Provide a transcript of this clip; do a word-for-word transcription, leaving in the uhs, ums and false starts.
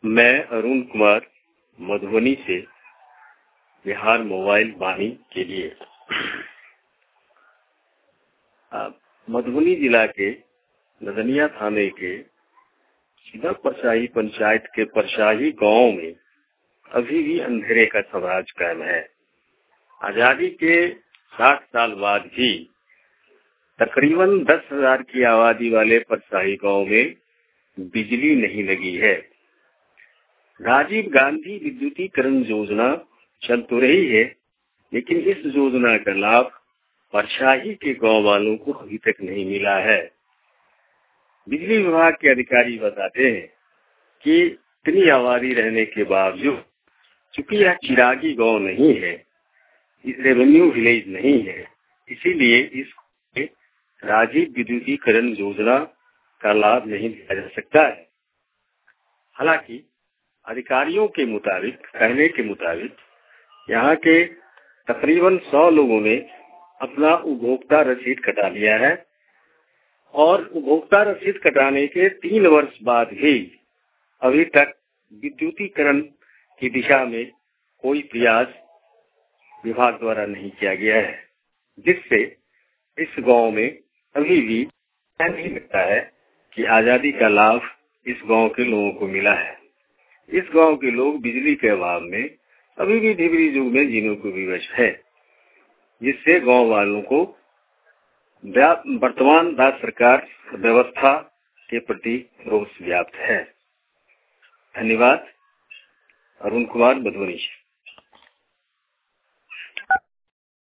मैं अरुण कुमार मधुबनी से बिहार मोबाइल वाणी के लिए मधुबनी जिला के नदनिया थाने के सीधा परसाही पंचायत के परसाही गांव में अभी भी अंधेरे का साम्राज्य कायम है। आजादी के साठ साल बाद भी तकरीबन दस हजार की आबादी वाले परसाही गांव में बिजली नहीं लगी है। राजीव गांधी विद्युतीकरण योजना चल तो रही है, लेकिन इस योजना का लाभ परसाही के गांव वालों को अभी तक नहीं मिला है। बिजली विभाग के अधिकारी बताते हैं कि इतनी आबादी रहने के बावजूद चूंकि यह चिरागी गांव नहीं है, रेवेन्यू विलेज नहीं है, इसीलिए इस राजीव विद्युतीकरण योजना का लाभ नहीं दिया जा सकता है। हालांकि अधिकारियों के मुताबिक कहने के मुताबिक यहाँ के तकरीबन सौ लोगों ने अपना उपभोक्ता रसीद कटा लिया है और उपभोक्ता रसीद कटाने के तीन वर्ष बाद भी अभी तक विद्युतीकरण की दिशा में कोई प्रयास विभाग द्वारा नहीं किया गया है, जिससे इस गांव में अभी भी नहीं लगता है कि आजादी का लाभ इस गांव के लोगों को मिला है। इस गांव के लोग बिजली के अभाव में अभी भी ढिबरी युग में जीने को विवश है, जिससे गांव वालों को वर्तमान राज्य सरकार व्यवस्था के प्रति रोष व्याप्त है। धन्यवाद। अरुण कुमार मधुबनी।